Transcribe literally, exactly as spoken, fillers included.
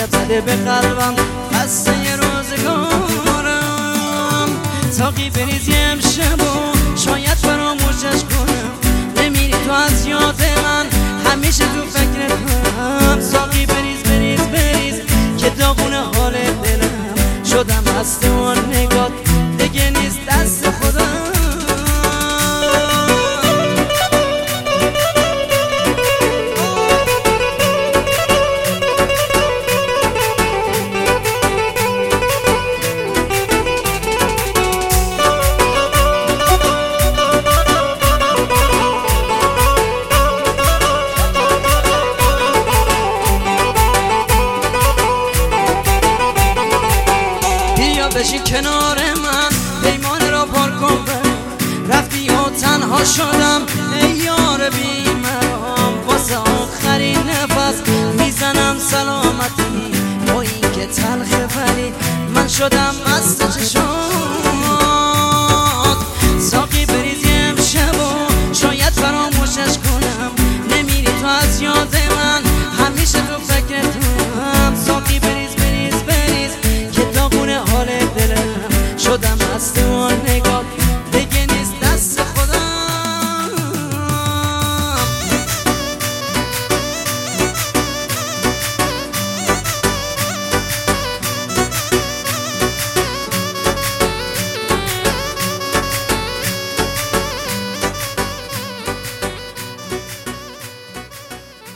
زده زده به قلبم خسته یه روزگارم. ساقی بریز یه امشب و شاید فراموشش کنم، نمیری تو از یاد من همیشه تو فکرتم. ساقی بریز بریز بریز که داغون حال دلم، شدم هسته و نگات دیگه نیست دست خودم. بشی کنار من پیمان را پر کن، رفتی و تنها شدم ای یار بی مرام. واسه آخرین نفس میزنم سلامتی با این که تلخه، ولی من شدم مست چشام.